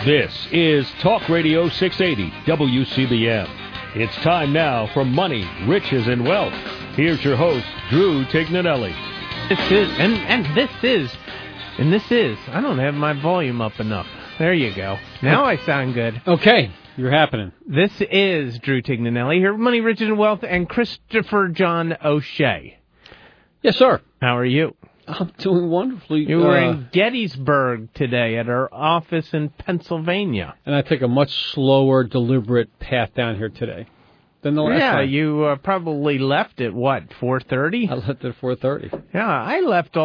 This is Talk Radio 680 WCBM. It's time now for Money, Riches, and Wealth. Here's your host, Drew Tignanelli. This is, I don't have my volume up enough. There you go. Now I sound good. Okay, you're happening. This is Drew Tignanelli here with Money, Riches, and Wealth, and Christopher John O'Shea. Yes, sir. How are you? I'm doing wonderfully. You were in Gettysburg today at our office in Pennsylvania. And I took a much slower, deliberate path down here today than the last time. Yeah, you probably left at, 4:30? I left at 4:30. Yeah, I left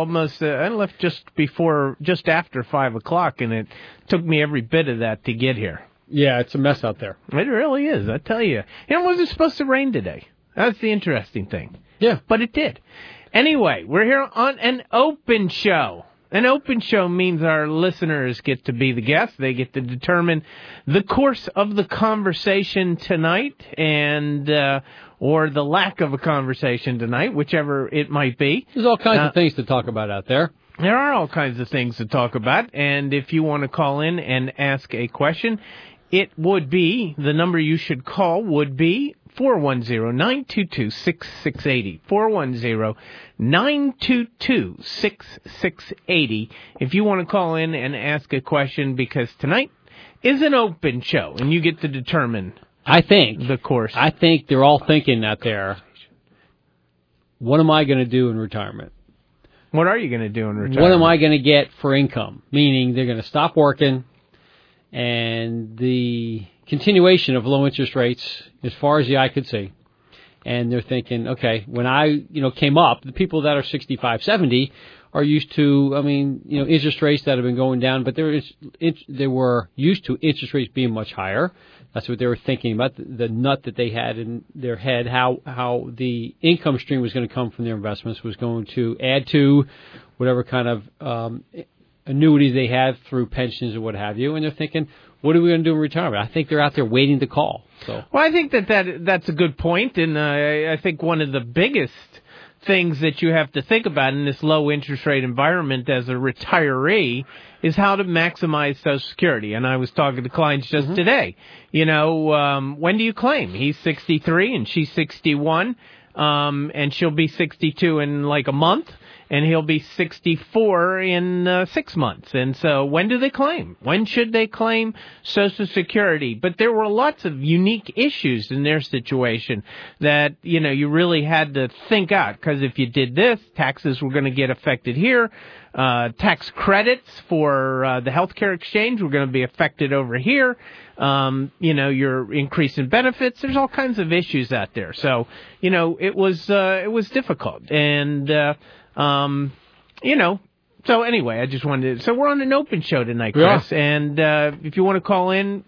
just after 5 o'clock, and it took me every bit of that to get here. Yeah, it's a mess out there. It really is, I tell you. It wasn't supposed to rain today. That's the interesting thing. Yeah. But it did. Anyway, we're here on an open show. An open show means our listeners get to be the guests. They get to determine the course of the conversation tonight and or the lack of a conversation tonight, whichever it might be. There's all kinds of things to talk about out there. There are all kinds of things to talk about, and if you want to call in and ask a question, it would be, the number you should call would be 410-922-6680. 410-922-6680. If you want to call in and ask a question, because tonight is an open show, and you get to determine the course. I think they're all thinking out there, what am I going to do in retirement? What are you going to do in retirement? What am I going to get for income? Meaning they're going to stop working, and the continuation of low interest rates as far as the eye could see. And they're thinking, okay, when I, came up, the people that are 65, 70 are used to, interest rates that have been going down, but they were used to interest rates being much higher. That's what they were thinking about, the nut that they had in their head, how the income stream was going to come from their investments was going to add to whatever kind of annuities they have through pensions or what have you. And they're thinking, what are we going to do in retirement? I think they're out there waiting to call. So. Well, I think that's a good point, and I think one of the biggest things that you have to think about in this low interest rate environment as a retiree is how to maximize Social Security. And I was talking to clients just today. When do you claim? He's 63 and she's 61, and she'll be 62 in like a month. And he'll be 64 in 6 months. And so when do they claim? When should they claim Social Security? But there were lots of unique issues in their situation that, you really had to think out. Because if you did this, taxes were going to get affected here. Tax credits for the healthcare exchange were going to be affected over here. Your increase in benefits. There's all kinds of issues out there. So, it was difficult. And, so anyway, I just wanted to, so we're on an open show tonight, Chris, and if you want to call in,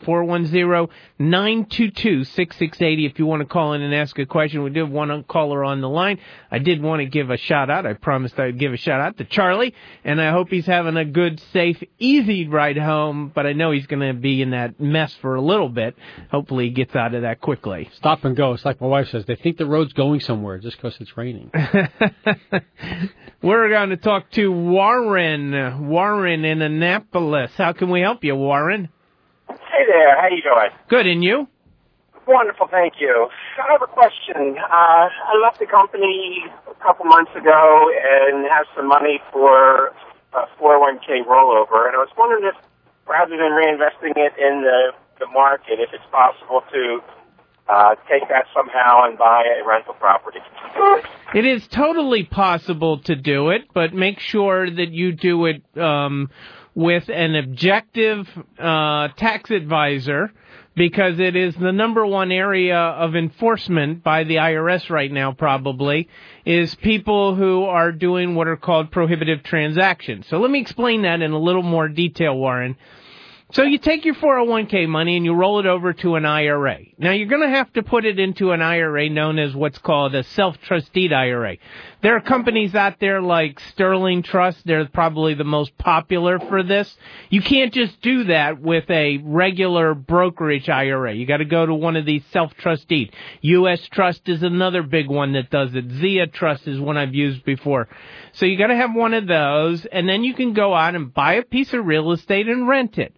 410-922-6680, if you want to call in and ask a question. We do have one caller on the line. I did want to give a shout-out. I promised I would give a shout-out to Charlie, and I hope he's having a good, safe, easy ride home, but I know he's going to be in that mess for a little bit. Hopefully he gets out of that quickly. Stop and go. It's like my wife says, they think the road's going somewhere just because it's raining. We're going to talk to Warren in Annapolis. How can we help you, Warren? Hey there, how you doing? Good, and you? Wonderful, thank you. I have a question. I left the company a couple months ago and have some money for a 401k rollover, and I was wondering if, rather than reinvesting it in the market, if it's possible to take that somehow and buy a rental property. It is totally possible to do it, but make sure that you do it with an objective tax advisor, because it is the number one area of enforcement by the IRS right now, probably, is people who are doing what are called prohibitive transactions. So let me explain that in a little more detail, Warren. So you take your 401k money and you roll it over to an IRA. Now, you're going to have to put it into an IRA known as what's called a self-trusted IRA. There are companies out there like Sterling Trust. They're probably the most popular for this. You can't just do that with a regular brokerage IRA. You got to go to one of these self-trusted. U.S. Trust is another big one that does it. Zia Trust is one I've used before. So you got to have one of those, and then you can go out and buy a piece of real estate and rent it.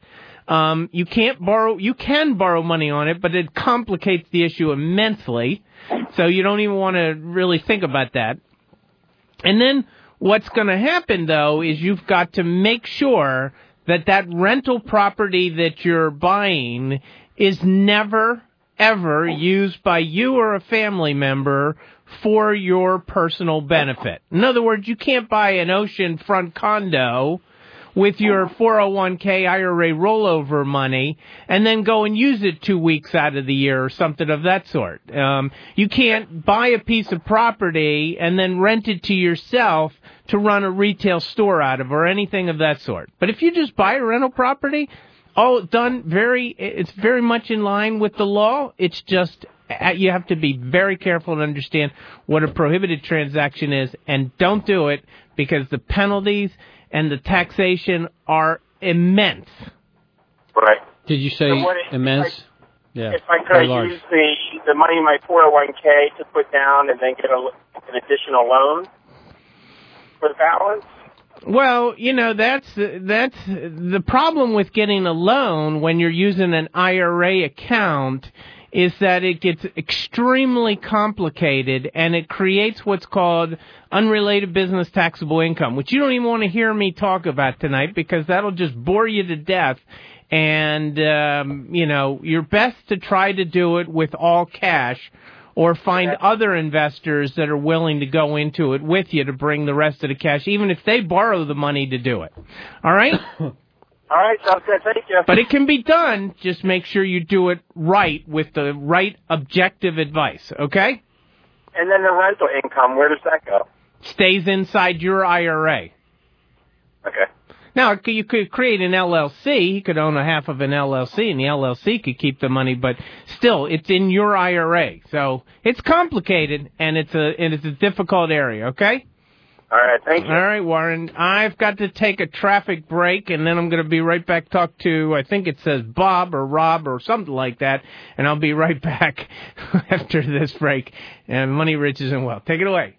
You can borrow money on it, but it complicates the issue immensely. So you don't even want to really think about that. And then what's going to happen, though, is you've got to make sure that that rental property that you're buying is never, ever used by you or a family member for your personal benefit. In other words, you can't buy an oceanfront condo with your 401k IRA rollover money and then go and use it 2 weeks out of the year or something of that sort. You can't buy a piece of property and then rent it to yourself to run a retail store out of or anything of that sort. But if you just buy a rental property, it's very much in line with the law. It's just you have to be very careful to understand what a prohibited transaction is, and don't do it because the penalties and the taxation are immense. Right. Did you say immense? If I could use the money in my 401k to put down and then get an additional loan for the balance? Well, that's the problem with getting a loan when you're using an IRA account is that it gets extremely complicated and it creates what's called unrelated business taxable income, which you don't even want to hear me talk about tonight because that'll just bore you to death. And, you're best to try to do it with all cash or find other investors that are willing to go into it with you to bring the rest of the cash, even if they borrow the money to do it. All right? All right, sounds good. Thank you. But it can be done. Just make sure you do it right with the right objective advice, okay? And then the rental income, where does that go? Stays inside your IRA. Okay. Now, you could create an LLC. You could own a half of an LLC, and the LLC could keep the money, but still, it's in your IRA. So it's complicated, and it's a difficult area, okay? All right, thank you. All right, Warren. I've got to take a traffic break, and then I'm going to be right back, talk to, I think it says Bob or Rob or something like that, and I'll be right back after this break. And Money, Riches, and Wealth. Take it away.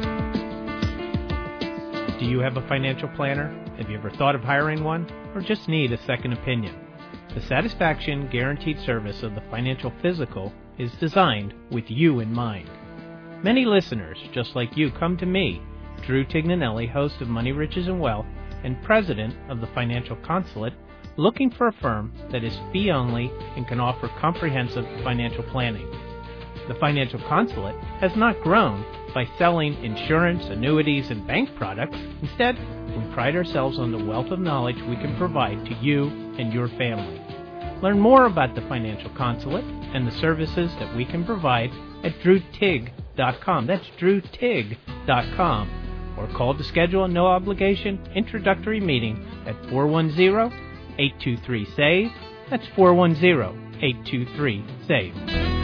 Do you have a financial planner? Have you ever thought of hiring one? Or just need a second opinion? The satisfaction guaranteed service of the Financial Physical is designed with you in mind. Many listeners, just like you, come to me, Drew Tignanelli, host of Money, Riches, and Wealth, and president of the Financial Consulate, looking for a firm that is fee-only and can offer comprehensive financial planning. The Financial Consulate has not grown by selling insurance, annuities, and bank products. Instead, we pride ourselves on the wealth of knowledge we can provide to you and your family. Learn more about the Financial Consulate and the services that we can provide at drewtig.com. That's drewtig.com. Or call to schedule a no-obligation introductory meeting at 410-823-SAVE. That's 410-823-SAVE.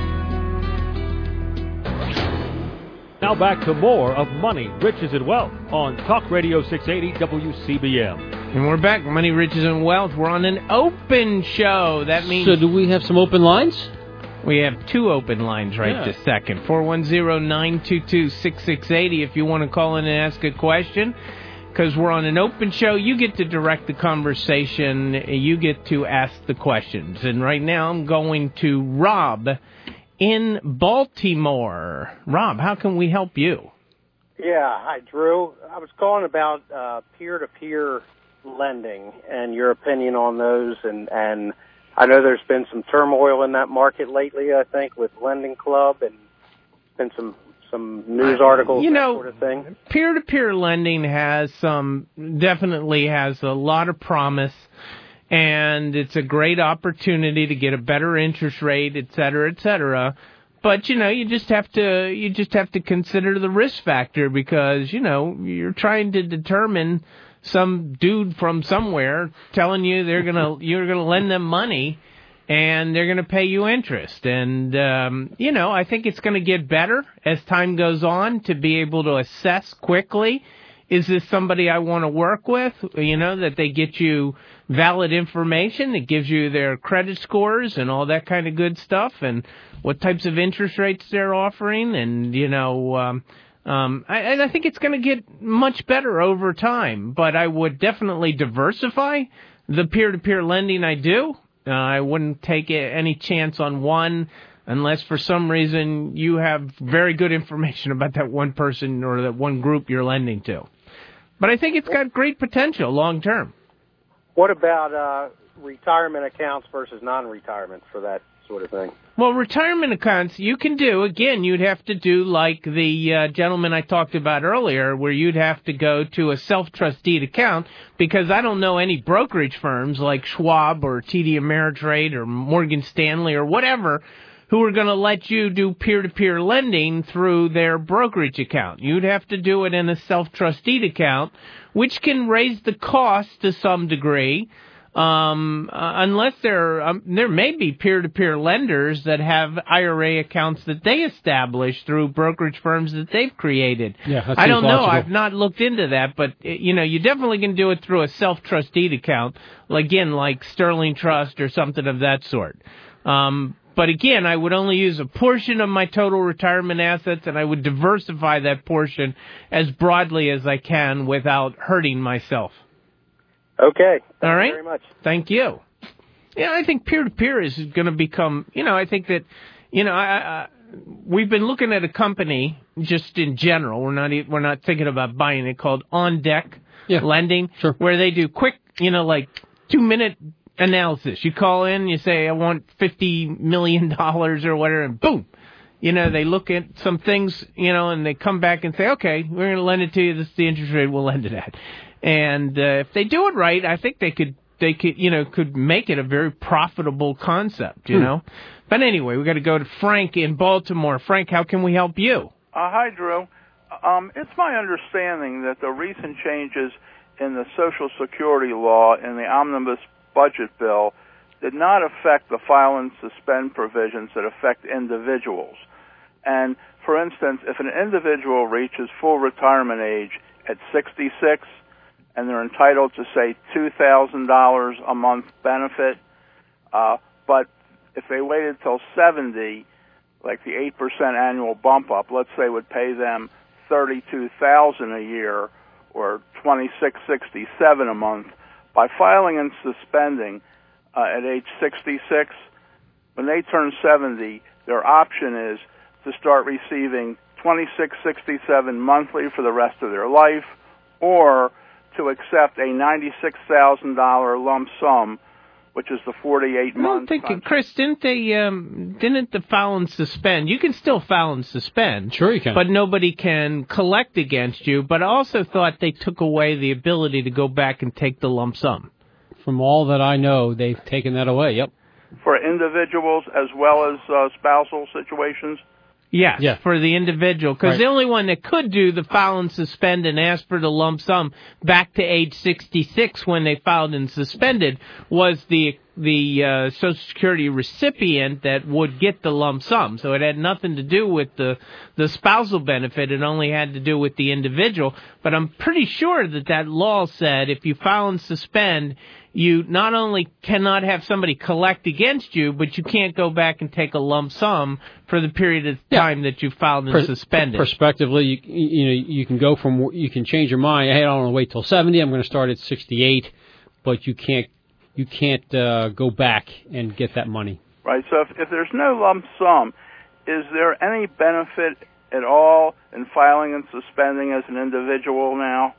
Now back to more of Money, Riches, and Wealth on Talk Radio 680 WCBM. And we're back, Money, Riches, and Wealth. We're on an open show. That means... So do we have some open lines? We have two open lines this second. 410-922-6680 if you want to call in and ask a question. Because we're on an open show, you get to direct the conversation. You get to ask the questions. And right now I'm going to Rob in Baltimore. Rob, how can we help you? Yeah, hi, Drew. I was calling about peer-to-peer lending and your opinion on those, and I know there's been some turmoil in that market lately, I think, with Lending Club, and been some news articles, that sort of thing. Peer-to-peer lending definitely has a lot of promise, and it's a great opportunity to get a better interest rate, et cetera, et cetera. But, you just have to consider the risk factor because, you're trying to determine some dude from somewhere telling you you're gonna lend them money and they're gonna pay you interest. And I think it's gonna get better as time goes on to be able to assess quickly, is this somebody I want to work with? That they get you valid information that gives you their credit scores and all that kind of good stuff, and what types of interest rates they're offering, and I think it's going to get much better over time, but I would definitely diversify The peer-to-peer lending, I do. I wouldn't take any chance on one unless for some reason you have very good information about that one person or that one group you're lending to. But I think it's got great potential long term. What about retirement accounts versus non-retirement for that sort of thing? Well, retirement accounts you can do. Again, you'd have to do like the gentleman I talked about earlier, where you'd have to go to a self-trusteed account, because I don't know any brokerage firms like Schwab or TD Ameritrade or Morgan Stanley or whatever who are going to let you do peer-to-peer lending through their brokerage account. You'd have to do it in a self-trusteed account, which can raise the cost to some degree. Unless there may be peer-to-peer lenders that have IRA accounts that they establish through brokerage firms that they've created. Yeah, I don't know. logical. I've not looked into that, but you definitely can do it through a self-trusteed account, again, like Sterling Trust or something of that sort. But again, I would only use a portion of my total retirement assets, and I would diversify that portion as broadly as I can without hurting myself. Okay. All right. Thank you very much. Thank you. Yeah, I think peer-to-peer is going to become, I think that, we've been looking at a company just in general. We're not thinking about buying it, called On Deck Lending, sure. where they do quick, like 2-minute analysis. You call in, you say, I want $50 million or whatever, and boom. They look at some things, and they come back and say, okay, we're going to lend it to you. This is the interest rate we'll lend it at. And if they do it right, I think they could make it a very profitable concept, But anyway, we got to go to Frank in Baltimore. Frank, how can we help you? Hi, Drew. It's my understanding that the recent changes in the Social Security law and the omnibus budget bill did not affect the file and suspend provisions that affect individuals. And, for instance, if an individual reaches full retirement age at 66, and they're entitled to, say, $2,000 a month benefit, but if they waited till 70, like the 8% annual bump up, let's say would pay them $32,000 a year or $26.67 a month, by filing and suspending at age 66, when they turn 70, their option is to start receiving $26.67 monthly for the rest of their life, or to accept a $96,000 lump sum, which is the 48 months. I don't think, Chris, didn't the file and suspend? You can still file and suspend. Sure you can. But nobody can collect against you. But I also thought they took away the ability to go back and take the lump sum. From all that I know, they've taken that away, yep. For individuals as well as spousal situations? Yes, for the individual, because the only one that could do the file and suspend and ask for the lump sum back to age 66 when they filed and suspended was the Social Security recipient that would get the lump sum. So it had nothing to do with the spousal benefit. It only had to do with the individual. But I'm pretty sure that law said if you file and suspend, you not only cannot have somebody collect against you, but you can't go back and take a lump sum for the period of time that you filed and suspended. Prospectively, you can go you can change your mind. Hey, I don't want to wait till 70. I'm going to start at 68, but you can't go back and get that money. Right. So if there's no lump sum, is there any benefit at all in filing and suspending as an individual now?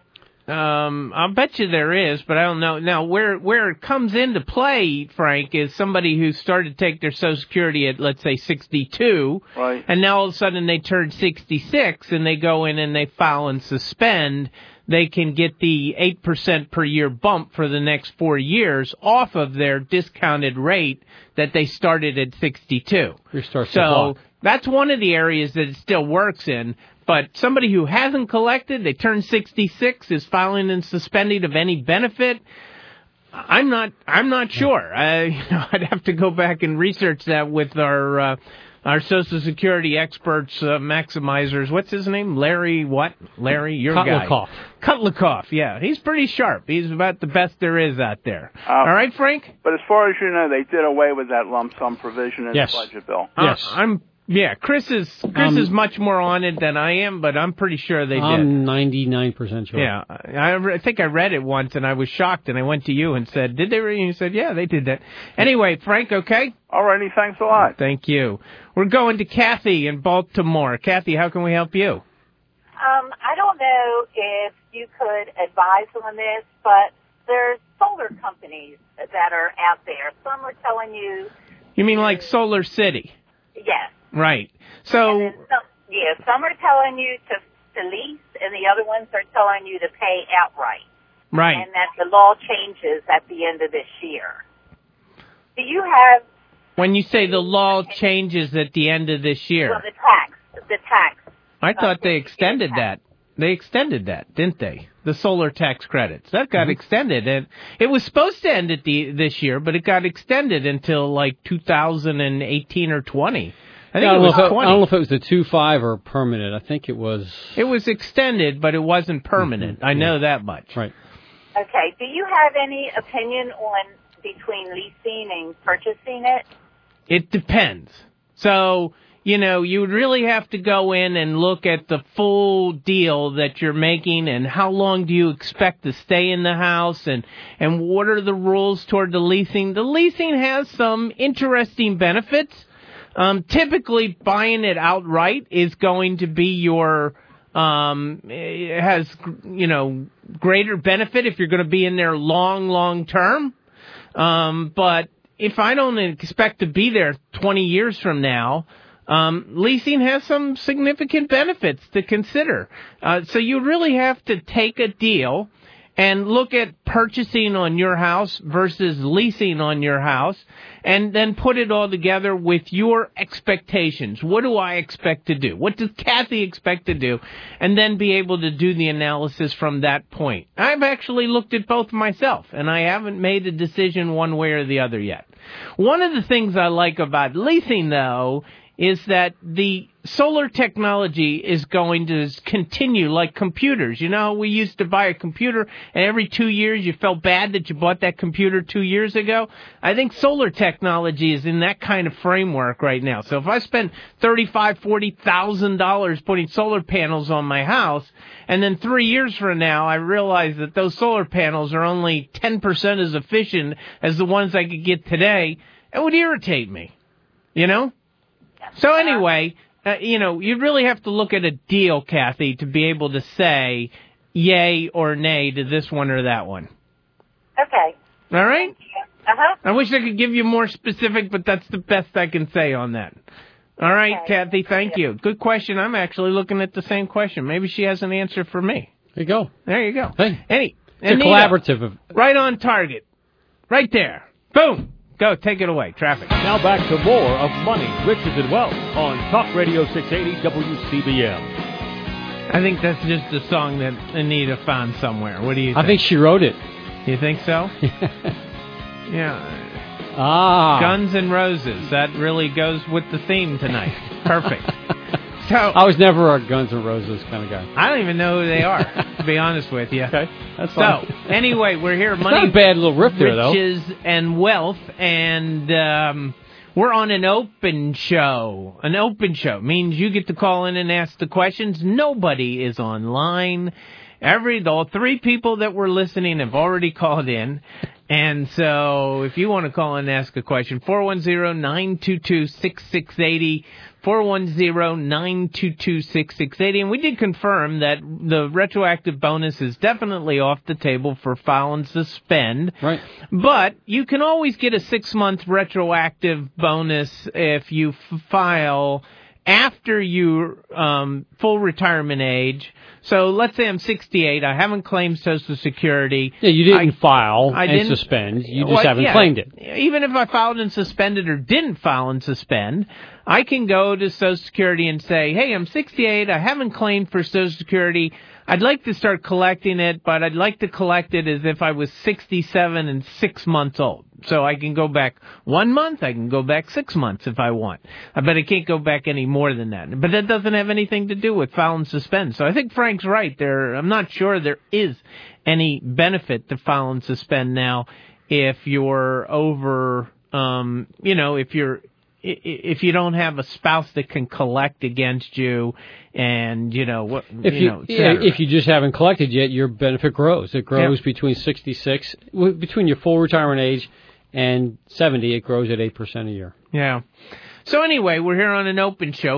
I'll bet you there is, but I don't know. Now, where it comes into play, Frank, is somebody who started to take their Social Security at, let's say, 62, right, and now all of a sudden they turn 66, and they go in and they file and suspend. They can get the 8% per year bump for the next 4 years off of their discounted rate that they started at 62. So that's one of the areas that it still works in. But somebody who hasn't collected, they turn 66, is filing and suspending of any benefit. I'm not sure. I'd have to go back and research that with our Social Security experts, maximizers. What's his name? Larry what? Larry, your guy. Kutlakoff, yeah. He's pretty sharp. He's about the best there is out there. All right, Frank? But as far as you know, they did away with that lump sum provision in the budget bill. Yes. I'm Yeah, Chris is much more on it than I am, but I'm pretty sure they did. I'm 99% sure. Yeah, I think I read it once, and I was shocked, and I went to you and said, did they read it? And you said, yeah, they did that. Anyway, Frank, okay? All righty, thanks a lot. Thank you. We're going to Kathy in Baltimore. Kathy, how can we help you? I don't know if you could advise on this, but there's solar companies that are out there. Some are telling you... You mean like Solar City? Yes. Right. So... some are telling you to lease, and the other ones are telling you to pay outright. Right. And that the law changes at the end of this year. Do you have... When you say the law changes at the end of this year... Well, the tax. I thought they extended that. They extended that, didn't they? The solar tax credits. That got extended. And it was supposed to end at this year, but it got extended until like 2018 or 20. I think it was 20. I don't know if it was the 2.5 or permanent. I think it was... It was extended, but it wasn't permanent. I know that much. Right. Okay. Do you have any opinion on between leasing and purchasing it? It depends. So... you would really have to go in and look at the full deal that you're making and how long do you expect to stay in the house and what are the rules toward the leasing. The leasing has some interesting benefits. Typically, buying it outright is going to be it has, greater benefit if you're going to be in there long term. But if I don't expect to be there 20 years from now, leasing has some significant benefits to consider. So you really have to take a deal and look at purchasing on your house versus leasing on your house and then put it all together with your expectations. What do I expect to do? What does Kathy expect to do? And then be able to do the analysis from that point. I've actually looked at both myself, and I haven't made a decision one way or the other yet. One of the things I like about leasing, though, is that the solar technology is going to continue like computers. We used to buy a computer, and every 2 years you felt bad that you bought that computer 2 years ago. I think solar technology is in that kind of framework right now. So if I spend $35,000, $40,000 putting solar panels on my house, and then 3 years from now I realize that those solar panels are only 10% as efficient as the ones I could get today, it would irritate me, So anyway, you really have to look at a deal, Kathy, to be able to say yay or nay to this one or that one. Okay. All right? Uh-huh. I wish I could give you more specific, but that's the best I can say on that. All right, Okay. Kathy, thank you. Good question. I'm actually looking at the same question. Maybe she has an answer for me. There you go. There you go. Hey. It's a collaborative. Right on target. Right there. Boom. Go, take it away. Traffic. Now back to more of Money, Riches, and Wealth on Talk Radio 680 WCBM. I think that's just a song that Anita found somewhere. What do you think? I think she wrote it. You think so? Yeah. Guns N' Roses. That really goes with the theme tonight. Perfect. So I was never a Guns N' Roses kind of guy. I don't even know who they are, to be honest with you. Okay, that's fine. So, anyway, we're here. Money, not a bad little riff there, though. Riches and Wealth, and we're on an open show. An open show means you get to call in and ask the questions. Nobody is online. All three people that were listening have already called in. And so if you want to call and ask a question, 410-922-6680, 410-922-6680. And we did confirm that the retroactive bonus is definitely off the table for file and suspend. Right. But you can always get a 6-month retroactive bonus if you file after your full retirement age. So let's say I'm 68. I haven't claimed Social Security. Yeah, you didn't file and suspend. You just haven't claimed it. Even if I filed and suspended or didn't file and suspend, I can go to Social Security and say, hey, I'm 68. I haven't claimed for Social Security. I'd like to start collecting it, but I'd like to collect it as if I was 67 and 6 months old. So I can go back 1 month, I can go back 6 months if I want. But I can't go back any more than that. But that doesn't have anything to do with file and suspend. So I think Frank's right. I'm not sure there is any benefit to file and suspend now if you're over, if you're if you don't have a spouse that can collect against you, and if you just haven't collected yet, your benefit grows. It grows between 66, between your full retirement age and 70. It grows at 8% a year. Yeah. So anyway, we're here on an open show,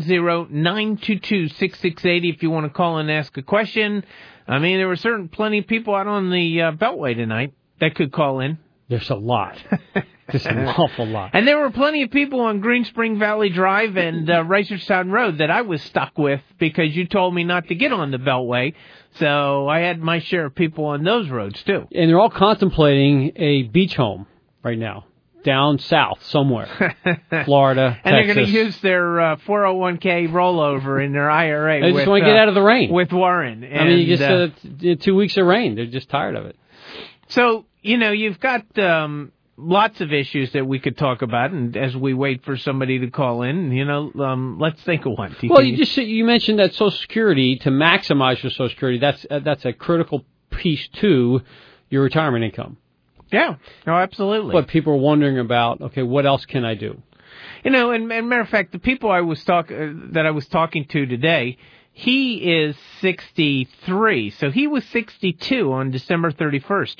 410-922-6680 if you want to call and ask a question. I mean, there were plenty of people out on the Beltway tonight that could call in. There's a lot. There's an awful lot. And there were plenty of people on Green Spring Valley Drive and Reisterstown Road that I was stuck with because you told me not to get on the Beltway. So I had my share of people on those roads, too. And they're all contemplating a beach home right now, down south somewhere, Florida, and Texas. They're going to use their 401k rollover in their IRA. They just want to get out of the rain. With Warren. I mean, you just 2 weeks of rain. They're just tired of it. So, you've got lots of issues that we could talk about, and as we wait for somebody to call in, let's think of one. Well, you mentioned that Social Security, to maximize your Social Security, that's a critical piece to your retirement income. Yeah, no, absolutely. But people are wondering about, okay, what else can I do? And matter of fact, the people that I was talking to today, he is 63, so he was 62 on December 31st,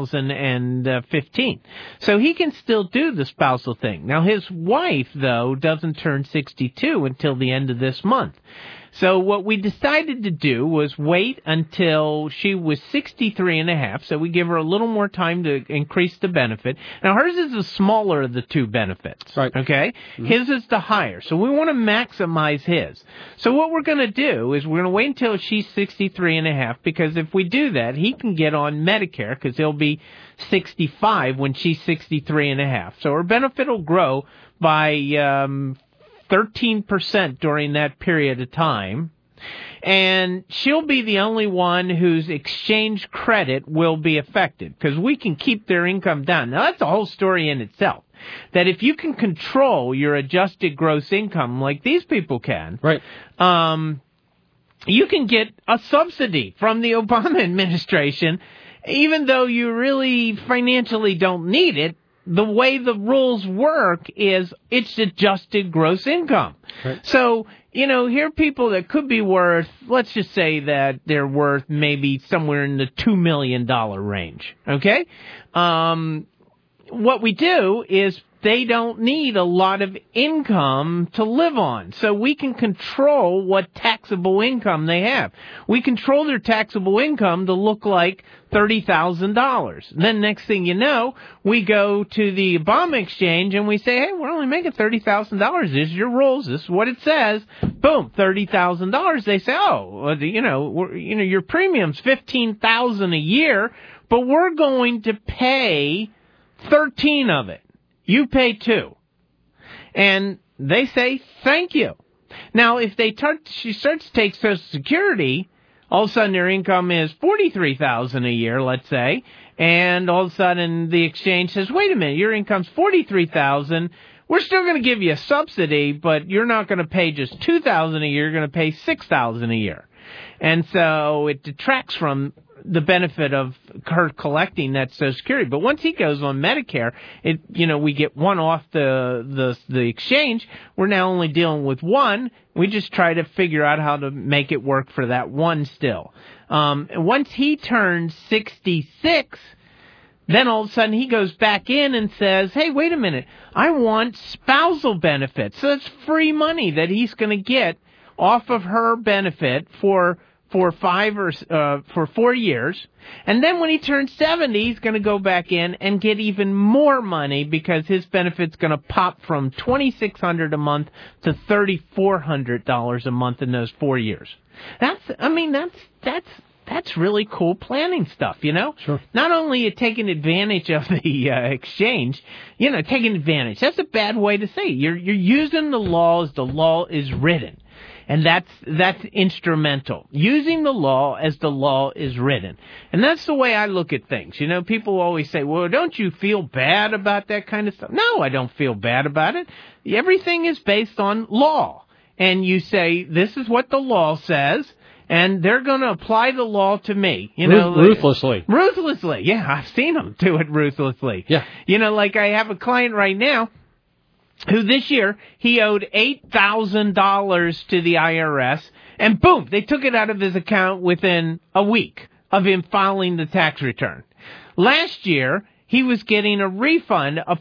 2015. So he can still do the spousal thing. Now, his wife, though, doesn't turn 62 until the end of this month. So what we decided to do was wait until she was 63 and a half, so we give her a little more time to increase the benefit. Now, hers is the smaller of the two benefits, right? Okay? Mm-hmm. His is the higher, so we want to maximize his. So what we're going to do is we're going to wait until she's 63 and a half, because if we do that, he can get on Medicare, because he'll be 65 when she's 63 and a half. So her benefit will grow by 13% during that period of time, and she'll be the only one whose exchange credit will be affected, because we can keep their income down. Now, that's a whole story in itself, that if you can control your adjusted gross income like these people can, right, you can get a subsidy from the Obama administration, even though you really financially don't need it. The way the rules work is it's adjusted gross income. Right. So, here are people that could be worth, let's just say that they're worth maybe somewhere in the $2 million range, okay? What we do is they don't need a lot of income to live on. So we can control what taxable income they have. We control their taxable income to look like $30,000. Then next thing you know, we go to the Obama exchange and we say, hey, we're only making $30,000. This is your rules. This is what it says. Boom, $30,000. They say, your premium's $15,000 a year, but we're going to pay 13 of it. You pay 2. And they say, thank you. Now, if she starts to take Social Security, all of a sudden their income is $43,000 a year, let's say, and all of a sudden the exchange says, wait a minute, your income's $43,000. We're still going to give you a subsidy, but you're not going to pay just $2,000 a year. You're going to pay $6,000 a year. And so it detracts from the benefit of her collecting that Social Security. But once he goes on Medicare, we get one off the exchange. We're now only dealing with one. We just try to figure out how to make it work for that one still. Once he turns 66, then all of a sudden he goes back in and says, hey, wait a minute, I want spousal benefits. So that's free money that he's going to get off of her benefit for 4 years, and then when he turns 70, he's going to go back in and get even more money, because his benefit's going to pop from $2,600 a month to $3,400 a month in those 4 years. That's really cool planning stuff, Sure. Not only are you taking advantage of the exchange, taking advantage. That's a bad way to say it. You're using the law as the law is written. And that's instrumental. Using the law as the law is written. And that's the way I look at things. People always say, well, don't you feel bad about that kind of stuff? No, I don't feel bad about it. Everything is based on law. And you say, this is what the law says, and they're going to apply the law to me. Ruthlessly. Ruthlessly. Yeah, I've seen them do it ruthlessly. Yeah. Like I have a client right now who this year he owed $8,000 to the IRS, and boom, they took it out of his account within a week of him filing the tax return. Last year, he was getting a refund of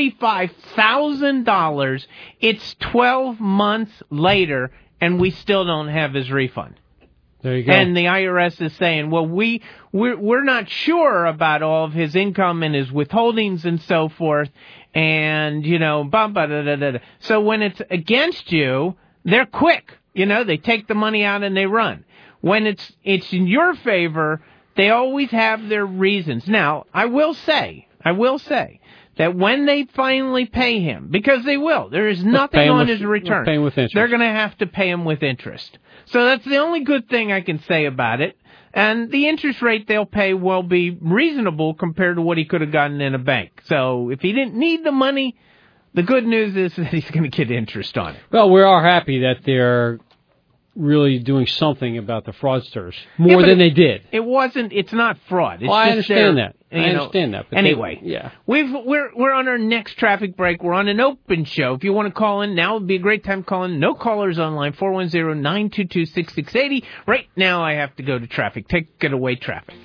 $45,000. It's 12 months later, and we still don't have his refund. There you go. And the IRS is saying, well, we're not sure about all of his income and his withholdings and so forth, and, you know, so when it's against you, they're quick. You know, they take the money out and they run. When it's in your favor, they always have their reasons. Now, I will say that when they finally pay him, because they will, there is nothing on his return. Pay him with interest. They're going to have to pay him with interest. So that's the only good thing I can say about it. And the interest rate they'll pay will be reasonable compared to what he could have gotten in a bank. So if he didn't need the money, the good news is that he's going to get interest on it. Well, we are happy that they're really doing something about the fraudsters more than they did. It's not fraud. It's I just understand that. I understand that. But anyway, yeah. We're on our next traffic break. We're on an open show. If you want to call in, now would be a great time to call in. No callers online, 410-922-6680. Right now I have to go to traffic. Take it away, traffic.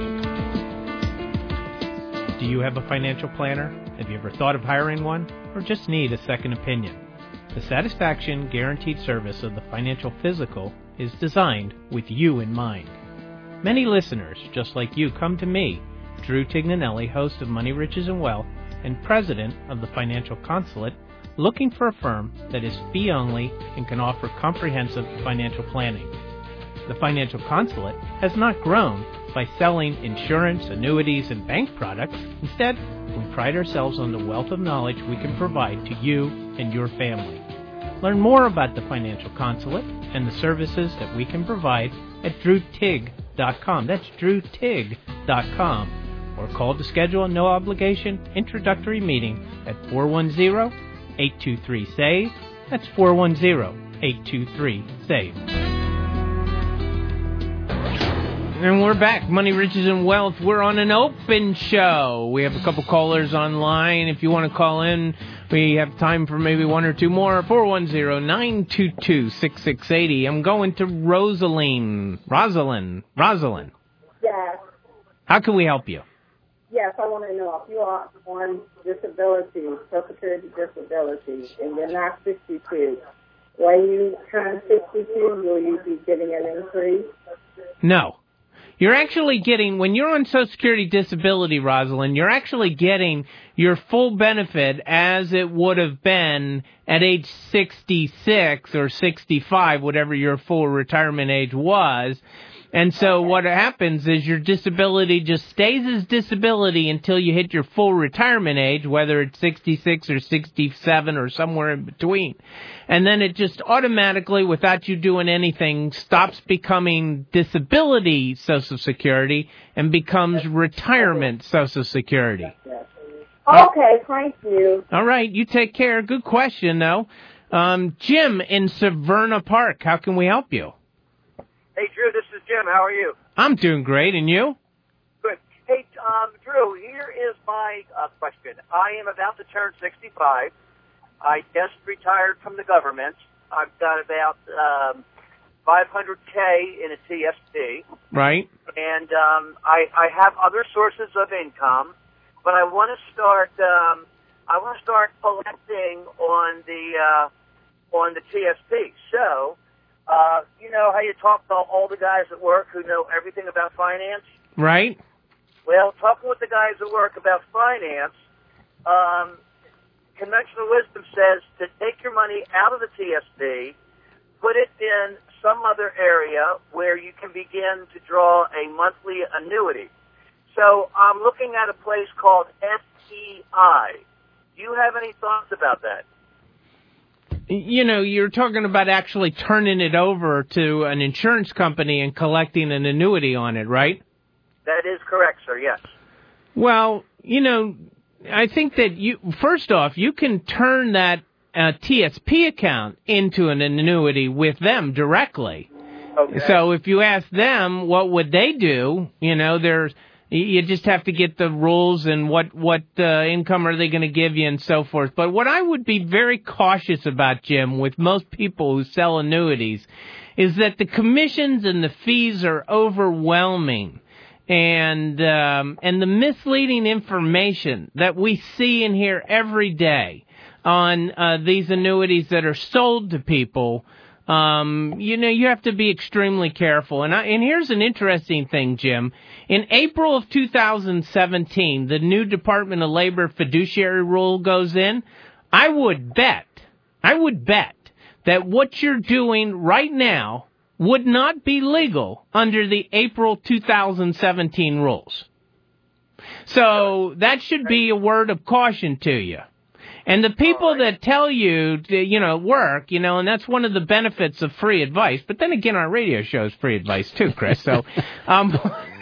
Do you have a financial planner? Have you ever thought of hiring one? Or just need a second opinion? The satisfaction guaranteed service of the Financial Physical is designed with you in mind. Many listeners, just like you, come to me, Drew Tignanelli, host of Money, Riches, and Wealth, and president of the Financial Consulate, looking for a firm that is fee-only and can offer comprehensive financial planning. The Financial Consulate has not grown by selling insurance, annuities, and bank products. Instead, we pride ourselves on the wealth of knowledge we can provide to you and your family. Learn more about the Financial Consulate and the services that we can provide at drewtig.com. That's drewtig.com. Or call to schedule a no-obligation introductory meeting at 410-823-SAVE. That's 410-823-SAVE. And we're back. Money, Riches, and Wealth. We're on an open show. We have a couple callers online. If you want to call in, we have time for maybe one or two more. 410-922-6680. I'm going to Rosalind. Yes. How can we help you? Yes, I want to know if you are on disability, Social Security disability, and you're not 62. When you turn 62, will you be getting an increase? No. You're actually getting, when you're on Social Security disability, Rosalind, you're actually getting your full benefit as it would have been at age 66 or 65, whatever your full retirement age was. And so what happens is your disability just stays as disability until you hit your full retirement age, whether it's 66 or 67 or somewhere in between. And then it just automatically, without you doing anything, stops becoming disability Social Security and becomes retirement Social Security. Okay, thank you. All right, you take care. Good question, though. Jim in Severna Park, how can we help you? Hey, Drew, this is Jim. How are you? I'm doing great, and you? Good. Hey, Drew, here is my question. I am about to turn 65. I just retired from the government. I've got about $500K in a TSP. Right. And I have other sources of income, but I want to start collecting on the TSP. So, you know how you talk to all the guys at work who know everything about finance? Right. Well, talking with the guys at work about finance, conventional wisdom says to take your money out of the TSP, put it in some other area where you can begin to draw a monthly annuity. So I'm looking at a place called SEI. Do you have any thoughts about that? You know, you're talking about actually turning it over to an insurance company and collecting an annuity on it, right? That is correct, sir, yes. Well, you know, I think that first off, you can turn that TSP account into an annuity with them directly. Okay. So if you ask them, what would they do? You know, You just have to get the rules and what income are they going to give you and so forth. But what I would be very cautious about, Jim, with most people who sell annuities, is that the commissions and the fees are overwhelming. And the misleading information that we see and hear every day on these annuities that are sold to people, you have to be extremely careful. And here's an interesting thing, Jim. In April of 2017, the new Department of Labor fiduciary rule goes in. I would bet that what you're doing right now would not be legal under the April 2017 rules. So that should be a word of caution to you. And the people that tell you to, work, and that's one of the benefits of free advice. But then again, our radio show is free advice too, Chris. So, that's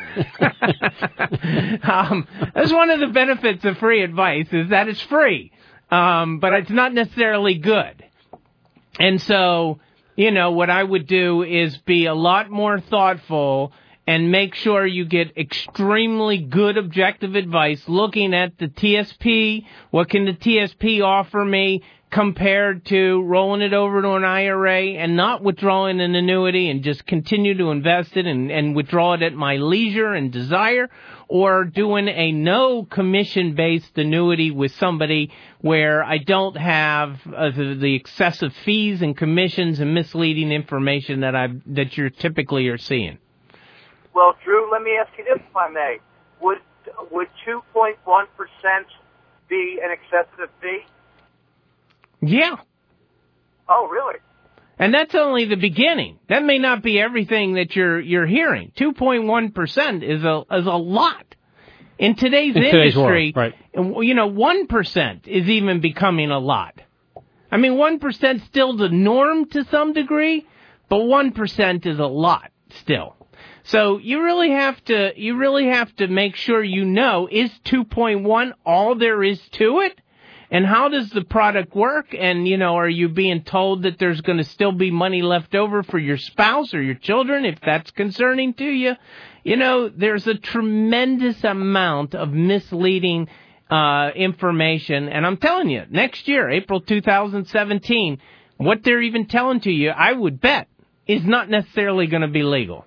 one of the benefits of free advice is that it's free. But it's not necessarily good. And so, what I would do is be a lot more thoughtful and make sure you get extremely good objective advice looking at the TSP, what can the TSP offer me compared to rolling it over to an IRA and not withdrawing an annuity and just continue to invest it and withdraw it at my leisure and desire, or doing a no commission-based annuity with somebody where I don't have the excessive fees and commissions and misleading information that you typically are seeing. Well, Drew, let me ask you this, if I may. Would 2.1% be an excessive fee? Yeah. Oh, really? And that's only the beginning. That may not be everything that you're hearing. 2.1% is a lot. In today's industry, world, right. 1% is even becoming a lot. I mean, 1% is still the norm to some degree, but 1% is a lot still. So you really have to make sure is 2.1 all there is to it? And how does the product work? And, are you being told that there's going to still be money left over for your spouse or your children if that's concerning to you? There's a tremendous amount of misleading information. And I'm telling you, next year, April 2017, what they're even telling to you, I would bet, is not necessarily going to be legal.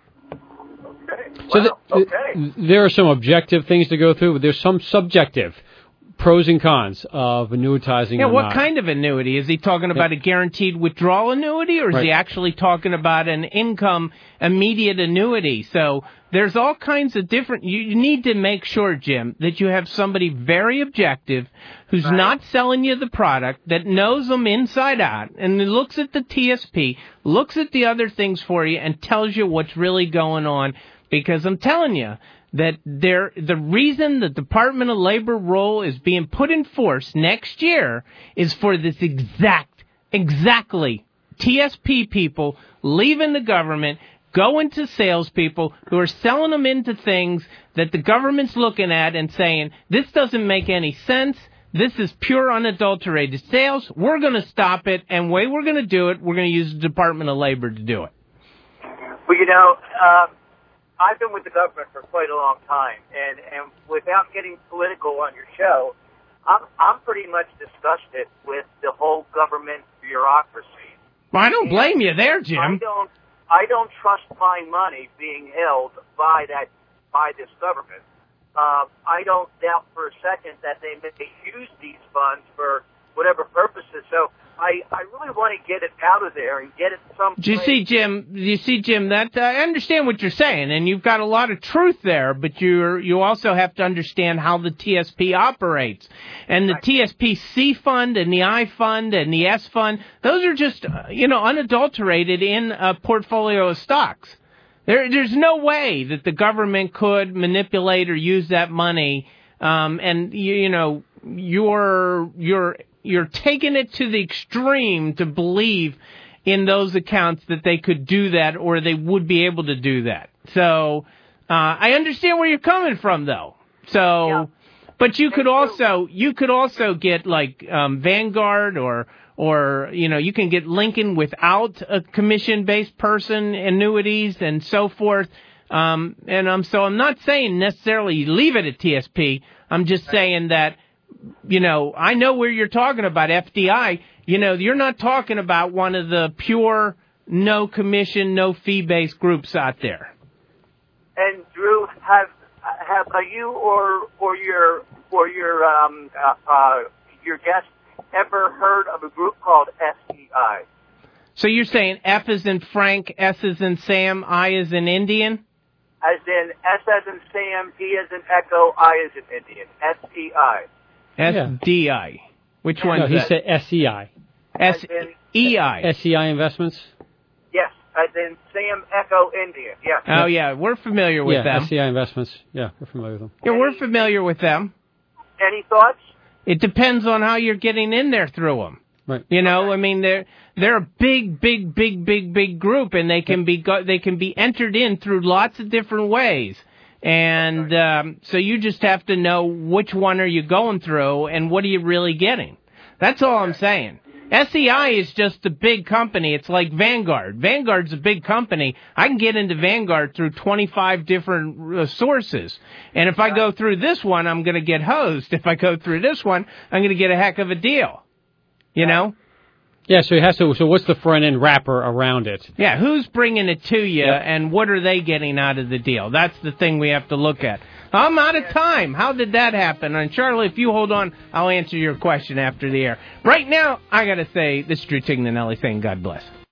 So there are some objective things to go through, but there's some subjective pros and cons of annuitizing. Yeah, or what not. kind of annuity? Is he talking about a guaranteed withdrawal annuity, or is he actually talking about an income immediate annuity? So there's all kinds of different. You need to make sure, Jim, that you have somebody very objective who's not selling you the product, that knows them inside out, and looks at the TSP, looks at the other things for you, and tells you what's really going on. Because I'm telling you that the reason the Department of Labor rule is being put in force next year is for this exactly TSP people leaving the government, going to salespeople who are selling them into things that the government's looking at and saying, this doesn't make any sense. This is pure unadulterated sales. We're going to stop it. And the way we're going to do it, we're going to use the Department of Labor to do it. Well, I've been with the government for quite a long time, and without getting political on your show, I'm pretty much disgusted with the whole government bureaucracy. Well, I don't blame you there, Jim. I don't trust my money being held by this government. I don't doubt for a second that they may use these funds for whatever purposes. So I really want to get it out of there and get it someplace. Do you see, Jim, that I understand what you're saying, and you've got a lot of truth there, but you also have to understand how the TSP operates. And the TSP C fund and the I fund and the S fund, those are just, unadulterated in a portfolio of stocks. There's no way that the government could manipulate or use that money, and you're taking it to the extreme to believe in those accounts that they could do that or they would be able to do that. So I understand where you're coming from, though. So, but you could also get like Vanguard or you can get Lincoln without a commission-based person, annuities and so forth. So I'm not saying necessarily leave it at TSP. I'm just saying that, I know where you're talking about FDI. You're not talking about one of the pure no commission, no fee-based groups out there. And Drew, have you or your guest ever heard of a group called SEI? So you're saying F is in Frank, S is in Sam, I is in Indian? As in S as in Sam, E as in Echo, I as in Indian. SEI. SDI. Which one is that? He said SEI. SEI. SEI Investments? Yes, as in Sam, Echo, Indian. Yes. Oh, yeah, we're familiar with them. SEI Investments. Yeah, we're familiar with them. Yeah, we're familiar with them. Any thoughts? It depends on how you're getting in there through them. Right. I mean, they're a big group, and they can be entered in through lots of different ways. And so you just have to know which one are you going through and what are you really getting. That's all I'm saying. SEI is just a big company. It's like Vanguard. Vanguard's a big company. I can get into Vanguard through 25 different sources. And if I go through this one, I'm going to get hosed. If I go through this one, I'm going to get a heck of a deal. Yeah, so it has to. So what's the front end wrapper around it? Yeah, who's bringing it to you, and what are they getting out of the deal? That's the thing we have to look at. I'm out of time. How did that happen? And Charlie, if you hold on, I'll answer your question after the air. Right now, I got to say, this is Drew Tignanelli saying God bless.